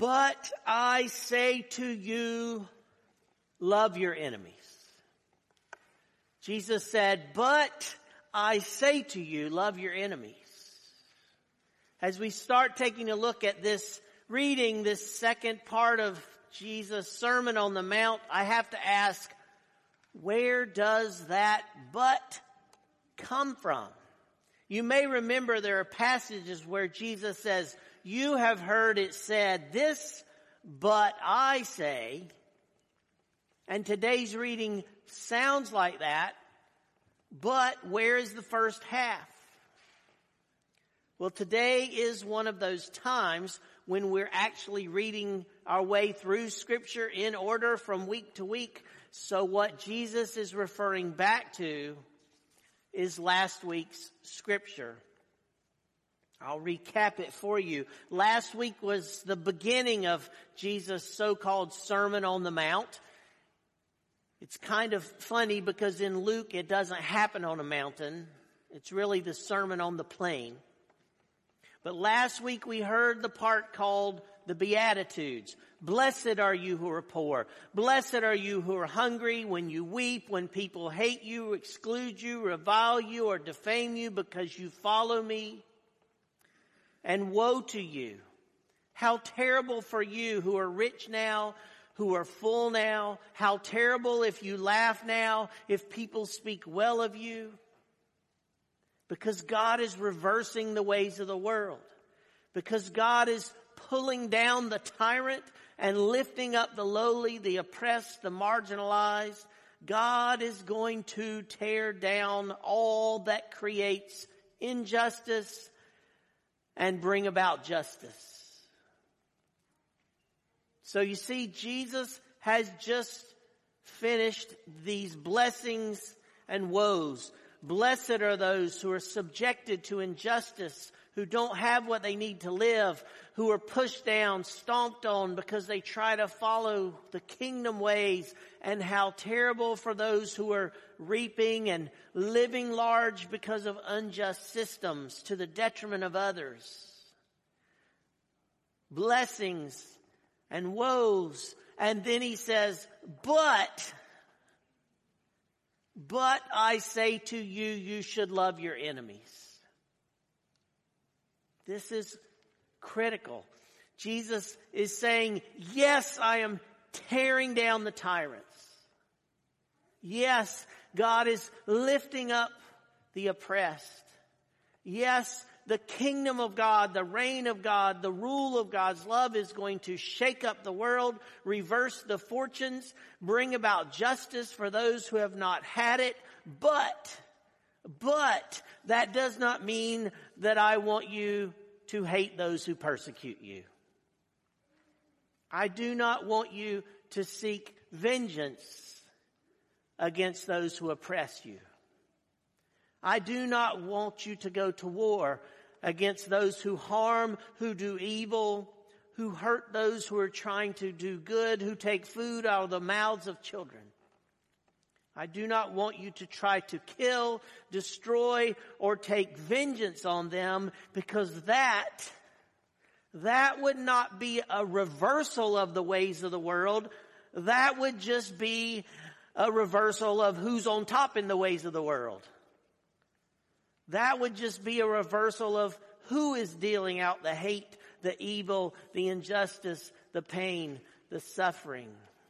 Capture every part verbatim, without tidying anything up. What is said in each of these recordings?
But I say to you, love your enemies. Jesus said, but I say to you, love your enemies. As we start taking a look at this reading, this second part of Jesus' Sermon on the Mount, I have to ask, where does that but come from? You may remember there are passages where Jesus says, you have heard it said this, but I say. And today's reading sounds like that, but where is the first half? Well, today is one of those times when we're actually reading our way through Scripture in order from week to week. So what Jesus is referring back to is last week's Scripture. I'll recap it for you. Last week was the beginning of Jesus' so-called Sermon on the Mount. It's kind of funny because in Luke it doesn't happen on a mountain. It's really the Sermon on the Plain. But last week we heard the part called the Beatitudes. Blessed are you who are poor. Blessed are you who are hungry, when you weep, when people hate you, exclude you, revile you, or defame you because you follow me. And woe to you. How terrible for you who are rich now, who are full now. How terrible if you laugh now, if people speak well of you. Because God is reversing the ways of the world. Because God is pulling down the tyrant and lifting up the lowly, the oppressed, the marginalized. God is going to tear down all that creates injustice and bring about justice. So you see, Jesus has just finished these blessings and woes. Blessed are those who are subjected to injustice, who don't have what they need to live, who are pushed down, stomped on because they try to follow the kingdom ways. And how terrible for those who are reaping and living large because of unjust systems to the detriment of others. Blessings and woes. And then he says, but, but I say to you, you should love your enemies. This is critical. Jesus is saying, yes, I am tearing down the tyrants. Yes, God is lifting up the oppressed. Yes, the kingdom of God, the reign of God, the rule of God's love is going to shake up the world, reverse the fortunes, bring about justice for those who have not had it. But, but that does not mean that I want you to hate those who persecute you. I do not want you to seek vengeance against those who oppress you. I do not want you to go to war against those who harm, who do evil, who hurt those who are trying to do good, who take food out of the mouths of children. I do not want you to try to kill, destroy, or take vengeance on them, because that, that would not be a reversal of the ways of the world. That would just be a reversal of who's on top in the ways of the world. That would just be a reversal of who is dealing out the hate, the evil, the injustice, the pain, the suffering.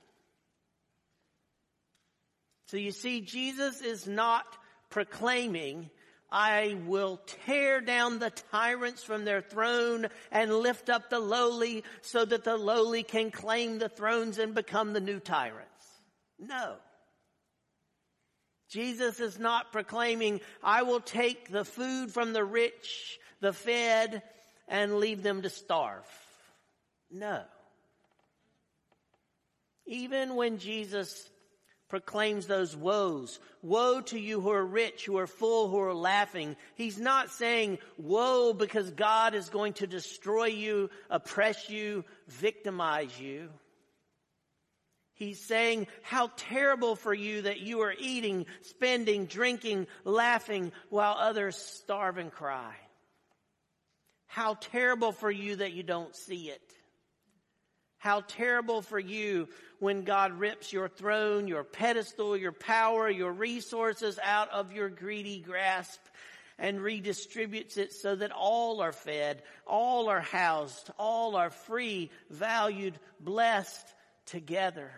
So you see, Jesus is not proclaiming, I will tear down the tyrants from their throne and lift up the lowly so that the lowly can claim the thrones and become the new tyrants. No. Jesus is not proclaiming, I will take the food from the rich, the fed, and leave them to starve. No. Even when Jesus proclaims those woes, woe to you who are rich, who are full, who are laughing, he's not saying woe because God is going to destroy you, oppress you, victimize you. He's saying, how terrible for you that you are eating, spending, drinking, laughing while others starve and cry. How terrible for you that you don't see it. How terrible for you when God rips your throne, your pedestal, your power, your resources out of your greedy grasp and redistributes it so that all are fed, all are housed, all are free, valued, blessed together.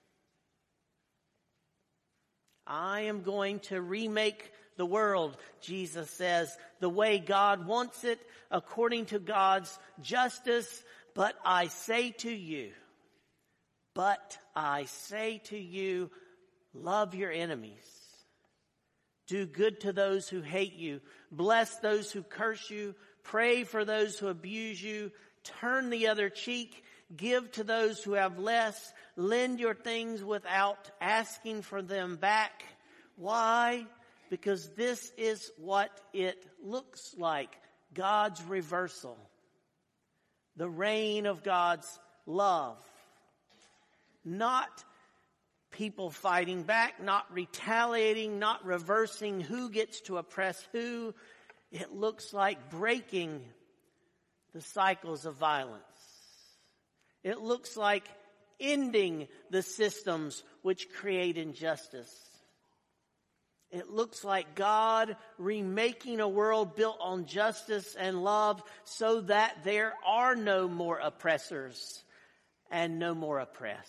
I am going to remake the world, Jesus says, the way God wants it, according to God's justice. But I say to you, but I say to you, love your enemies. Do good to those who hate you. Bless those who curse you. Pray for those who abuse you. Turn the other cheek. Give to those who have less. Lend your things without asking for them back. Why? Because this is what it looks like. God's reversal. The reign of God's love. Not people fighting back, not retaliating, not reversing who gets to oppress who. It looks like breaking the cycles of violence. It looks like ending the systems which create injustice. It looks like God remaking a world built on justice and love so that there are no more oppressors and no more oppressed.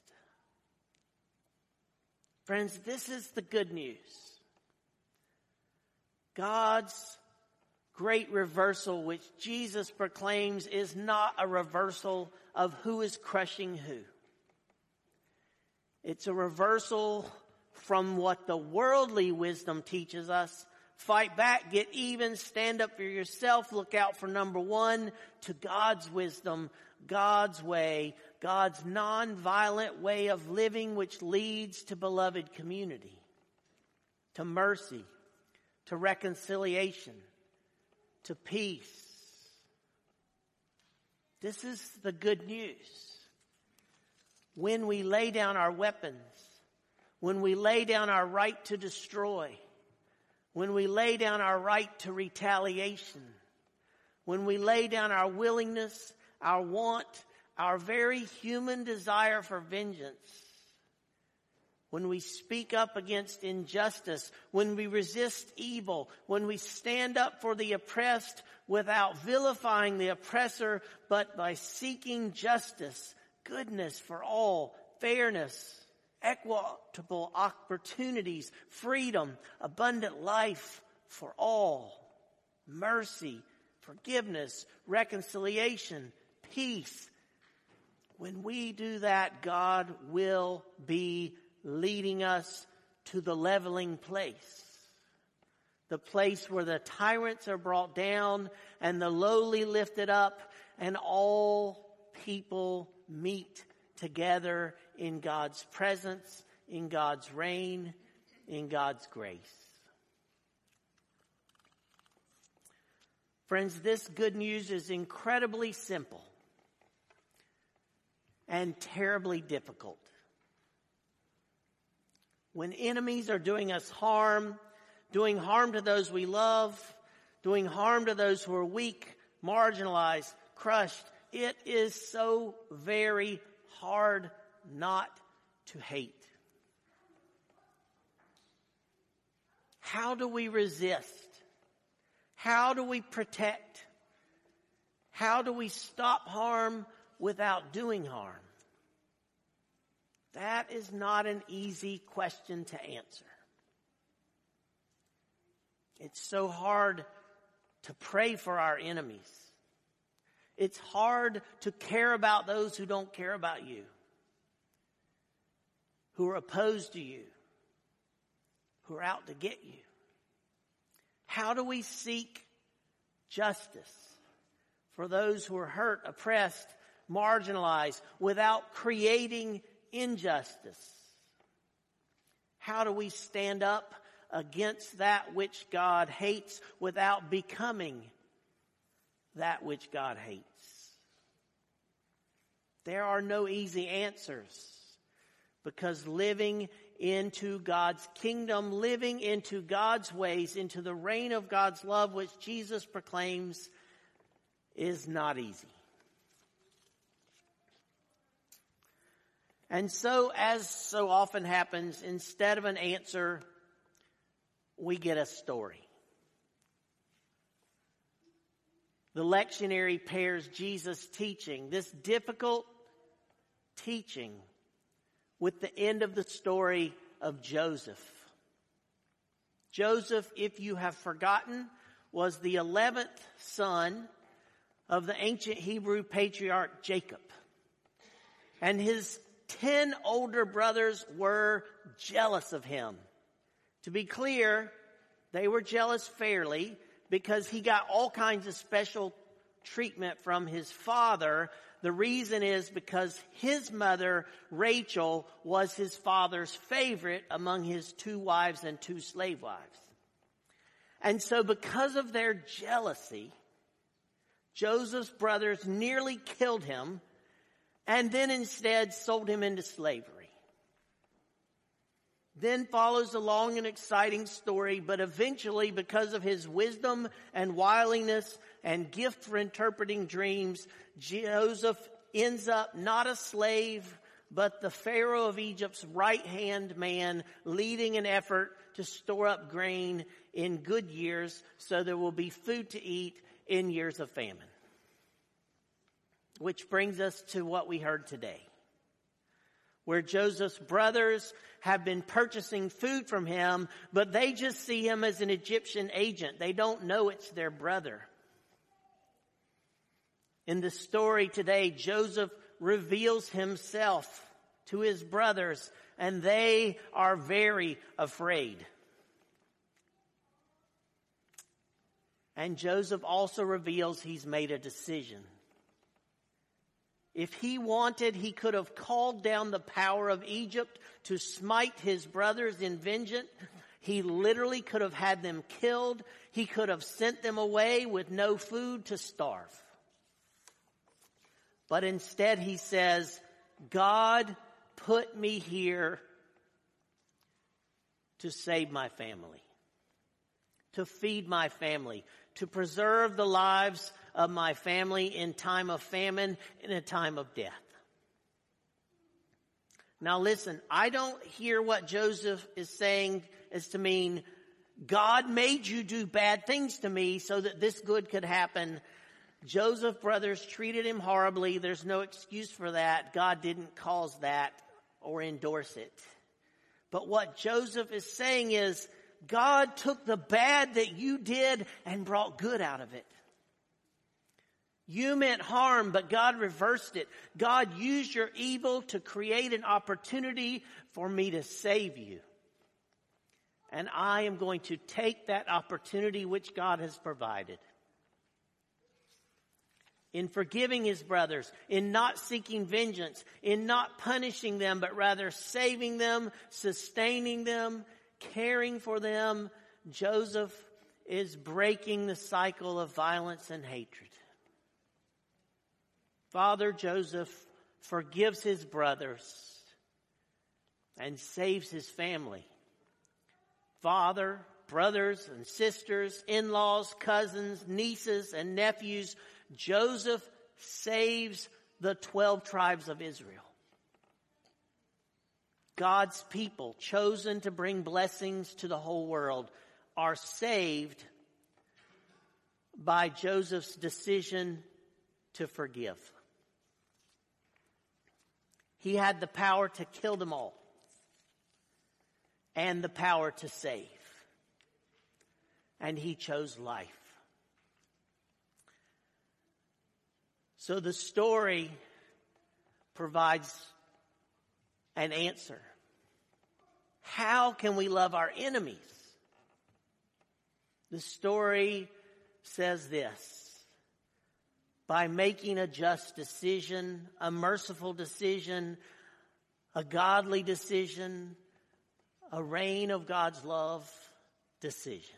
Friends, this is the good news. God's great reversal, which Jesus proclaims, is not a reversal of who is crushing who. It's a reversal from what the worldly wisdom teaches us. Fight back, get even, stand up for yourself, look out for number one, to God's wisdom, God's way, God's non-violent way of living, which leads to beloved community, to mercy, to reconciliation, to peace. This is the good news. When we lay down our weapons, when we lay down our right to destroy, when we lay down our right to retaliation, when we lay down our willingness, our want, our very human desire for vengeance, when we speak up against injustice, when we resist evil, when we stand up for the oppressed without vilifying the oppressor, but by seeking justice, goodness for all, fairness, equitable opportunities, freedom, abundant life for all, mercy, forgiveness, reconciliation, peace. When we do that, God will be leading us to the leveling place. The place where the tyrants are brought down and the lowly lifted up and all people meet together in God's presence, in God's reign, in God's grace. Friends, this good news is incredibly simple and terribly difficult. When enemies are doing us harm, doing harm to those we love, doing harm to those who are weak, marginalized, crushed, it is so very hard not to hate. How do we resist? How do we protect? How do we stop harm without doing harm? That is not an easy question to answer. It's so hard to pray for our enemies. It's hard to care about those who don't care about you, who are opposed to you, who are out to get you. How do we seek justice for those who are hurt, oppressed, marginalized, without creating injustice? How do we stand up against that which God hates without becoming that which God hates? There are no easy answers, because living into God's kingdom, living into God's ways, into the reign of God's love, which Jesus proclaims, is not easy. And so, as so often happens, instead of an answer, we get a story. The lectionary pairs Jesus' teaching, this difficult teaching, with the end of the story of Joseph. Joseph, if you have forgotten, was the eleventh son of the ancient Hebrew patriarch Jacob. And his ten older brothers were jealous of him. To be clear, they were jealous fairly, because he got all kinds of special treatment from his father. The reason is because his mother, Rachel, was his father's favorite among his two wives and two slave wives. And so because of their jealousy, Joseph's brothers nearly killed him and then instead sold him into slavery. Then follows a long and exciting story, but eventually, because of his wisdom and wiliness and gift for interpreting dreams, Joseph ends up not a slave, but the Pharaoh of Egypt's right-hand man, leading an effort to store up grain in good years so there will be food to eat in years of famine. Which brings us to what we heard today, where Joseph's brothers have been purchasing food from him, but they just see him as an Egyptian agent. They don't know it's their brother. In the story today, Joseph reveals himself to his brothers, and they are very afraid. And Joseph also reveals he's made a decision. If he wanted, he could have called down the power of Egypt to smite his brothers in vengeance. He literally could have had them killed. He could have sent them away with no food to starve. But instead he says, God put me here to save my family, to feed my family, to preserve the lives of my family in time of famine, in a time of death. Now listen, I don't hear what Joseph is saying is to mean, God made you do bad things to me so that this good could happen. Joseph's brothers treated him horribly. There's no excuse for that. God didn't cause that or endorse it. But what Joseph is saying is, God took the bad that you did and brought good out of it. You meant harm, but God reversed it. God used your evil to create an opportunity for me to save you. And I am going to take that opportunity which God has provided. In forgiving his brothers, in not seeking vengeance, in not punishing them, but rather saving them, sustaining them, caring for them, Joseph is breaking the cycle of violence and hatred. Father Joseph forgives his brothers and saves his family. Father, brothers and sisters, in-laws, cousins, nieces, and nephews, Joseph saves the twelve tribes of Israel. God's people, chosen to bring blessings to the whole world, are saved by Joseph's decision to forgive. He had the power to kill them all and the power to save. And he chose life. So the story provides an answer. How can we love our enemies? The story says this: by making a just decision, a merciful decision, a godly decision, a reign of God's love decision.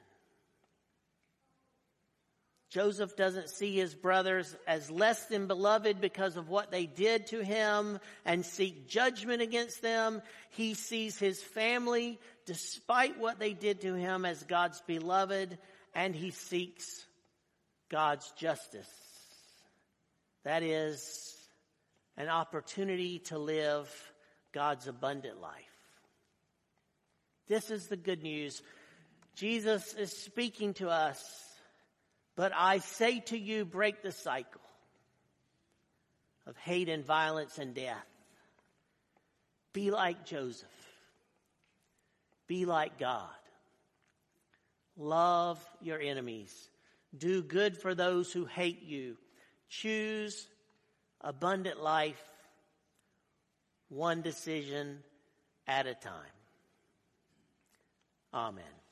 Joseph doesn't see his brothers as less than beloved because of what they did to him and seek judgment against them. He sees his family, despite what they did to him, as God's beloved, and he seeks God's justice. That is an opportunity to live God's abundant life. This is the good news. Jesus is speaking to us. But I say to you, break the cycle of hate and violence and death. Be like Joseph. Be like God. Love your enemies. Do good for those who hate you. Choose abundant life, one decision at a time. Amen.